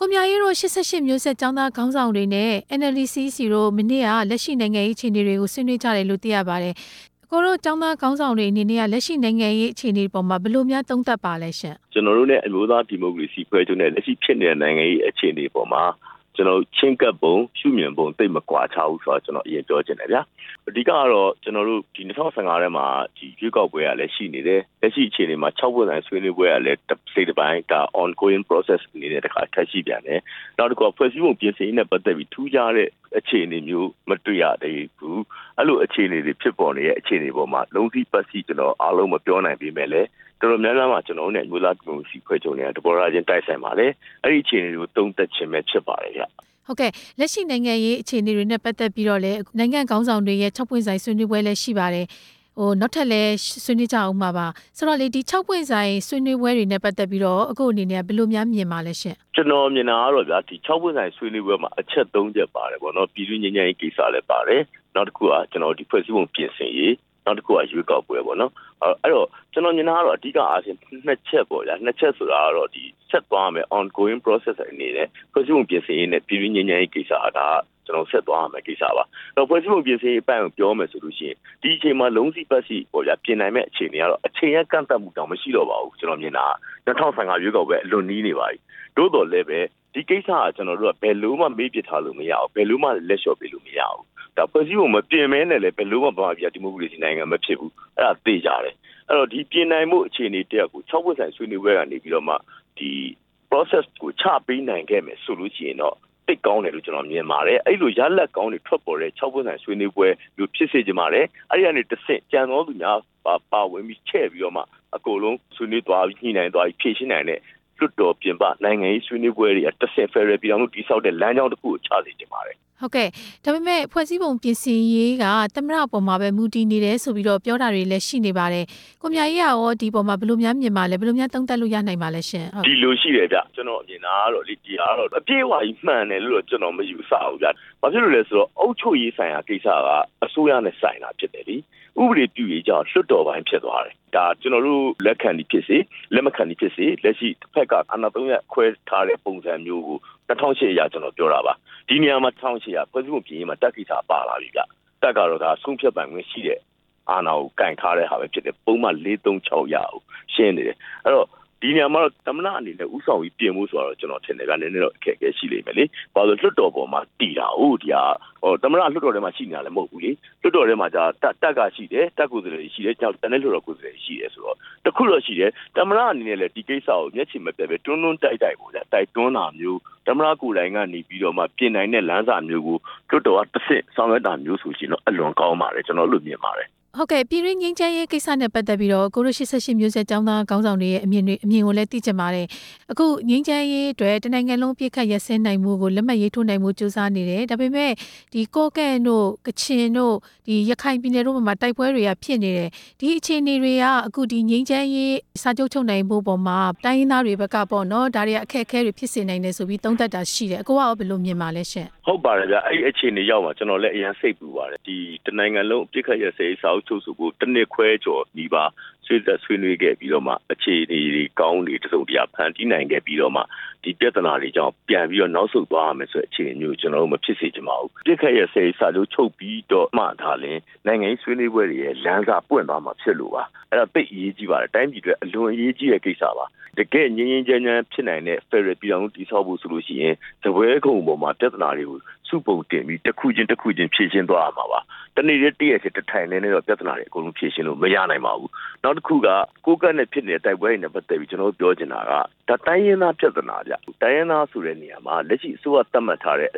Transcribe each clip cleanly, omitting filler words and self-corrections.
ကိုမြရေးတို့88မျိုးဆက်ចောင်းသားခေါင်းဆောင်တွေနဲ့ NLD-CEC တို့မနေ့ကလက်ရှိနိုင်ငံရေးအခြေအနေတွေကိုဆွေးနွေးကြတယ်လို့သိရပါတယ်။ကိုတို့ចောင်းသားခေါင်းဆောင်တွေအနေနဲ့လက်ရှိနိုင်ငံရေးအခြေအနေပေါ်မှာဘယ်လိုများသုံးသပ်ပါလဲရှင်။ကျွန်တော်တို့နဲ့အမျိုးသားဒီမိုကရေစီဖွဲ့ချုပ်နဲ့လက်ရှိဖြစ်နေတဲ့နိုင်ငံရေးအခြေအနေပေါ်မှာကျွန်တော်ချင်းကပ်ပုံရှုမြင်ပုံသိမကွာခြားဘူးဆိုတော့ကျွန်တော်အရင်ပြောချင်တယ်ဗျာအဓိကတော့ကျွန်တော်တို့ဒီ2015ထဲမှာဒီရွေးကောက်ပွဲကလည်းရှိနေတယ်လက်ရှိအခြေအနေမှာ6ပွင့်ဆိုင်ဆွေးနွေးပွဲကလည်းစိတ်တစ်ပိုင်းဒါ ongoing process အနေနဲ့တခါထပ်ရှိပြန်တယ်နောက်တစ်ခုကဖွဲ့စည်းပုံပြင်ဆင်ရေးနဲ့ပတ်သက်ပြီးထူးခြားတဲ့အခြေအနေမျိုးမတွေ့ရသေးဘူးအဲ့လိုအခြေအနေတွေဖြစ်ပေါ်နေတဲ့အခြေအနေပေါ်မှာလုံးစီပတ်စီကျွန်တော်အားလုံးမပြောနိုင်ပေမဲ့လည်းတော်တော်များများမှာကျွန်တော်တို့နဲ့မျိုးသားဒီမိုကရေစီဖွဲ့ချုပ်နေတဲ့တဘောရာချင်းတိုက်ဆိုင်ပါလေအဲ့ဒီအခြေအနေတွေကိုတုံ့တက်ခြင်းပဲဖြစ်ပါတယ်ဗျဟုတ်ကဲ့လက်ရှိနိုင်ငံရေးအခြေအနေတွေနဲ့ပတ်သက်ပြီးတော့လည်းနိုင်ငံခေါင်းဆောင်တွေရဲ့6ပွင့်ဆိုင်ဆွေးနွေးပွဲလည်းရှိပါတယ်နောက်ထပ်လည်းဆွေးနွေးကြအောင်ပါဆိုတော့လေဒီ6ပွင့်ဆိုင်ဆွေးနွေးပွဲတွေနဲ့ပတ်သက်ပြီးတော့အခုအနေနဲ့ဘယ်လိုများမြင်ပါလဲရှင်ကျွန်တော်မြင်တာကတော့ဗျာဒီ6ပွင့်ဆိုင်ဆွေးနွေးပွဲမှာအချက်3ချက်ပါတယ်ပေါ့နော်ပြည်တွင်းငြိမ်းချမ်းရေးကိစ္စလည်းပါတယ်နောက်တစ်ခုကကျွန်တော်ဒီဖွဲ့စည်းပုံပြင်ဆင်ရေးနောက်တစ်ခုကရွေးကောက်ပွဲပေါ့နော်အဲ့တော့ကျွန်တော်မြင်တာကတော့အဓိကအားဖြင့်နှစ်ချက်ပေါ့ဗျာနှစ်ချက်ဆိုတာကတော့ဒီဆက်သွားမယ် ongoing process အနေနဲ့ဖွဲ့စည်းပုံပြင်ဆင်ရေးနဲ့ပြည်တွင်းငြိမ်းချမ်းရေးကိစ္စဒါကျွန်တော်ဆက်သွားမယ်ကိစ္စပါတော့ဖွဲ့စည်းပုံပြင်ဆင်ရေးအပိုင်းကိုပြောမယ်ဆိုလို့ရှိရင်ဒီအချိန်မှာလုံးစီပတ်စီပေါ့ဗျာပြင်နိုင်မဲ့အခြေအနေကတော့အချိန်ရကန့်သတ်မှုတောင်မရှိတော့ပါဘူးကျွန်တော်မြင်တာ2015ရွေးကောက်ပွဲအလွန်နီးနေပါပြီတိုးတော်လည်းပဲဒီကိစ္စကကျွန်တော်တို့ကဘယ်လို့မှမေးပြထားလို့မရအောင်ဘယ်လို့မှလက်လျှော့ပေးလို့မရအောင်ဒါဖွဲ့စည်းပုံမပြင်မဲနဲ့လည်းဘယ်လို့မှဘာမှပြဒီမိုကရေစီနိုင်ငံမဖြစ်ဘူးအဲ့ဒါသိကြတယ်အဲ့တော့ဒီပြင်နိုင်မှုအခြေအနေတက်ကို6ပွင့်ဆိုင်ဆွေးနွေးပွဲကနေပြီးတော့မှဒီ process ကိုချပေးနိုင်ခဲ့မယ်ဆိုလို့ရှိရင်တော့တိတ်ကောင်းတယ်လို့ကျွန်တော်မြင်ပါတယ်အဲ့လိုရလက်ကောင်းတွေထွက်ပေါ်တဲ့6ပွင့်ဆိုင်ဆွေးနွေးပွဲလို့ဖြစ်စေချင်ပါတယ်အဲ့ဒီကနေတစ်ဆင့်ကြံတော်သူများပါဝင်ပြီးချဲ့ပြီးတော့မှအကုန်လုံးဆွေးနွေးသွားပြီးညှိနှိုင်းသွားပြီးဖြည့်ရှင်းနိုင်တဲ့လွတ်တော်ပြင်ပနိုင်ငံရေးဆွေးနွေးပွဲတွေတစ်ဆင့် federal ပြည်အောင်လို့တိစောက်တဲ့လမ်းကြောင်းတစ်ခုကိုချစေချင်ပါတယ်ဟုတ်ကဲ့ဒါပေမဲ့ဖွဲ့စည်းပုံပြင်ဆင်ရေးကသမ္မတအပေါ်မှာပဲမူတည်နေတယ်ဆိုပြီးတော့ပြောတာတွေလည်းရှိနေပါတယ်ကိုမြကြီးရောဒီပေါ်မှာဘယ်လိုများမြင်ပါလဲဘယ်လိုများသုံးသပ်လို့ရနိုင်ပါလဲရှင်ဒီလိုရှိတယ်ဗျကျွန်တော်အမြင်တာကတော့ဒီကတော့အပြည့်အဝကြီးမှန်တယ်လို့ကျွန်တော်မယူဆဘူးဗျဘာဖြစ်လို့လဲဆိုတော့အုပ်ချုပ်ရေးဆိုင်ရာကိစ္စကအစိုးရနဲ့ဆိုင်တာဖြစ်တယ်လीဥပဒေပြုရေးကြောင့်လွတ်တော်ပိုင်းဖြစ်သွားတယ်ဒါကျွန်တော်တို့လက်ခံပြီးဖြစ်စေလက်မခံပြီးဖြစ်စေလက်ရှိတစ်ဖက်ကအာဏာသုံးရခွဲထားတဲ့ပုံစံမျိုးကို2008အရာကျွန်တော်ပြောတာပါဒီနေရာမှာ2008ရာဖွဲ့စည်းပုံပြင်ရေးမှာတက်ကိစ္စပါလာပြီဗျတက်ကတော့ဒါဆုံးဖြတ်ပိုင်ခွင့်ရှိတဲ့အာဏာကိုကင်ထားတဲ့ဟာပဲဖြစ်တယ်ပုံမှန်436ရာကိုရှင်းနေတယ်အဲ့တော့ဒီနေရာမှာတော့သမ္မတအနေနဲ့ဥဆောင်ပြီးပြင်မှုဆိုတော့ကျွန်တော်ထင်တယ်ကနည်းနည်းတော့အခက်အခဲရှိလိမ့်မယ်လေဘာလို့လွတ်တော်ပေါ်မှာတည်တာဟုတ်ဒီဟာသမ္မတလွတ်တော်ထဲမှာရှိနေတာလည်းမဟုတ်ဘူးလေလွတ်တော်ထဲမှာじゃတက်ကရှိတယ်တက်ကိုယ်စားလှယ်ရှိတယ်ကြောက်တန်းလွတ်တော်ကိုယ်စားလှယ်ရှိတယ်ဆိုတော့တခုတော့ရှိတယ်သမ္မတအနေနဲ့လည်းဒီကိစ္စကိုမျက်ခြေမပြတ်ပဲတွန်းတိုက်ပေါ့ဗျာတိုက်တွန်းတာမျိုးသမ္မတကိုယ်တိုင်ကနေပြီးတော့မှပြင်နိုင်တဲ့လမ်းစာမျိုးကိုလွတ်တော်ကတစ်ဆင့်ဆောင်ရွက်တာမျိုးဆိုရှင်တော့အလွန်ကောင်းပါတယ်ကျွန်တော်လို့မြင်ပါတယ်ဟုတ်ကဲ့ပြည်ရင်းငင်းချမ်းရေးကိစ္စနဲ့ပတ်သက်ပြီးတော့ကိုတို့88မျိုးဆက်ចောင်းသားခေါင်းဆောင်တွေရဲ့အမြင်ကိုလည်းသိချင်ပါတယ်အခုငင်းချမ်းရေးအတွက်တနိုင်ငံလုံးပြည့်ခတ်ရစဲနိုင်မှုကိုလက်မှတ်ရေးထိုးနိုင်မှုစူးစမ်းနေတယ်ဒါပေမဲ့ဒီကိုကန့်တို့ကချင်တို့ဒီရခိုင်ပြည်နယ်တို့မှာတိုက်ပွဲတွေကဖြစ်နေတယ်ဒီအခြေအနေတွေကအခုဒီငင်းချမ်းရေးစာချုပ်ချုပ်နိုင်မှုပေါ်မှာတိုင်းရင်းသားတွေဘက်ကပေါ့နော်ဒါတွေကအခက်အခဲတွေဖြစ်စေနိုင်တယ်ဆိုပြီးသုံးသပ်တာရှိတယ်အကိုကဘယ်လိုမြင်ပါလဲရှင်ဟုတ်ပါတယ်ဗျအဲ့ဒီအခြေအနေရောက်မှာကျွန်တော်လည်းအရင်စိတ်ပူပါတယ်ဒီတနိုင်ငံလုံးပြည့်ခတ်ရစဲစာချုပ်ဆိုဖို့တစ်နှစ်ခွဲကျော်ဒီပါဆွေးနွေးခဲ့ပြီးတော့မှအခြေအနေတွေကောင်းတွေတစုံတရာဖန်တီးနိုင်ခဲ့ပြီးတော့မှဒီပြဿနာတွေကြောင့်ပြန်ပြီးတော့နောက်ဆုတ်သွားရမယ်ဆိုတဲ့အခြေအနေမျိုးကျွန်တော်တို့မဖြစ်စေချင်ပါဘူးပြစ်ခတ်ရဆဲစာချုပ်ချုပ်ပြီးတော့မှဒါလည်းနိုင်ငံရေးဆွေးနွေးပွဲတွေရဲ့လမ်းစာပွင့်သွားမှာဖြစ်လို့ပါအဲ့ဒါသိအရေးကြီးပါတယ်တိုင်းပြည်တွေအလွန်အရေးကြီးတဲ့ကိစ္စပါတကယ်ငြင်းငြင်းချမ်းချမ်းဖြစ်နိုင်တဲ့ federal ပြည်အောင်တည်ဆောက်ဖို့ဆိုလို့ရှိရင်သပွဲခုံပေါ်မှာပြဿနာတွေကိုစုပုံတင်ပြီးတစ်ခုချင်းဖြည့်ရှင်းသွားရမှာပါတနေ့တည်းတထိုင်နေတော့ပြဿနာတွေအကုန်လုံးဖြည့်ရှင်းလို့မရနိုင်ပါဘူးနောက်တစ်ခုကကိုကန့်နဲ့ဖြစ်နေတဲ့တိုက်ပွဲတွေနဲ့ပတ်သက်ပြီးကျွန်တော်ပြောချင်တာကဒါတိုင်းရင်းသားပြဿနာဗျတိုင်းရင်းသားဆိုတဲ့နေရာမှာလက်ရှိအစိုးရသတ်မှတ်ထားတဲ့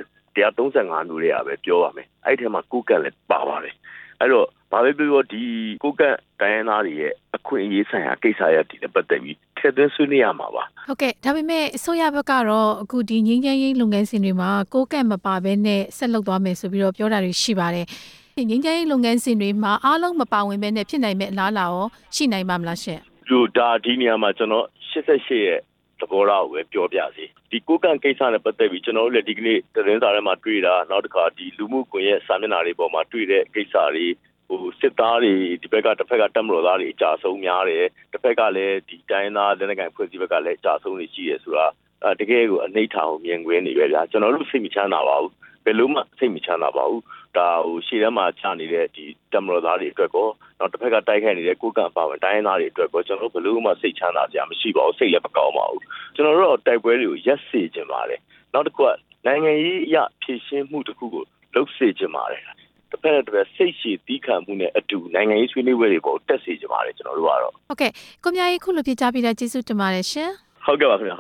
135မျိုးတွေကပဲပြောပါမယ်အဲ့ဒီထဲမှာကိုကန့်လည်းပါပါတယ်အဲ့တော့ဘာပဲပြောဒီကိုကန့်တိုင်းရင်းသားတွေရဲ့အခွင့်အရေးဆိုင်ရာကိစ္စရပ်တွေနဲ့ပတ်သက်ပြီးထည့်သွင်းဆွေးနွေးရမှာပါဟုတ်ကဲ့ဒါပေမဲ့အစိုးရဘက်ကတော့အခုဒီငြိမ်းချမ်းရေးလုပ်ငန်းစဉ်တွေမှာကိုကန့်မပါဘဲနဲ့ဆက်လုပ်သွားမယ်ဆိုပြီးတော့ပြောတာတွေရှိပါတယ်ငြိမ်းချမ်းရေးလုပ်ငန်းစဉ်တွေမှာအားလုံးမပါဝင်ဘဲနဲ့ဖြစ်နိုင်မဲ့အလားအလာရောရှိနိုင်ပါမလားရှင်ဒီနေရာမှာကျွန်တော်88ရဲ့သဘောထားကိုပဲပြောပြစီဒီကိုကန့်ကိစ္စနဲ့ပတ်သက်ပြီးကျွန်တော်တို့လည်းဒီကနေ့သတင်းစာထဲမှာတွေ့တာနောက်တစ်ခါဒီလူမှုကွန်ရက်စာမျက်နှာတွေပေါ်မှာတွေ့တဲ့ကိစ္စတွေစစ်သားတွေဒီဘက်ကတစ်ဖက်ကတပ်မတော်သားတွေအကြဆုံးများတယ်တစ်ဖက်ကလည်းဒီတိုင်းသားလက်နက်ကိုင်ဖွဲ့စည်းဘက်ကလည်းအကြဆုံးတွေရှိတယ်ဆိုတာတကယ်ကိုအနေထားကိုမြင်ကွင်းနေပဲဗျာကျွန်တော်တို့စိတ်မချမ်းသာပါဘူးဘယ်လိုမှစိတ်မချမ်းသာပါဘူးဒါဟိုရှေ့ထဲမှာချနေတဲ့ဒီတမတော်သားတွေအတွက်ကောနောက်တစ်ဖက်ကတိုက်ခိုက်နေတဲ့ကိုကန့်ပါဝင်တိုင်းသားတွေအတွက်ကောကျွန်တော်တို့ဘယ်လိုမှစိတ်ချမ်းသာစရာမရှိပါဘူးစိတ်လည်းမကောင်းပါဘူးကျွန်တော်တို့တိုက်ပွဲတွေကိုရက်စေခြင်းပါတယ်နောက်တစ်ခုကနိုင်ငံရေးအရဖြည့်ရှင်းမှုတစ်ခုကိုလုပ်စေခြင်းပါတယ်တစ်ဖက်တစ်ဖက်စိတ်ရှည်တီးခံမှုနဲ့အတူနိုင်ငံရေးဆွေးနွေးပွဲတွေပေါ်တက်စေခြင်းပါတယ်ကျွန်တော်တို့ကတော့ဟုတ်ကဲ့ကိုမြကြီးခုလိုပြကြပြတဲ့ကျေးဇူးတင်ပါတယ်ရှင်ဟုတ်ကဲ့ပါခင်ဗျာ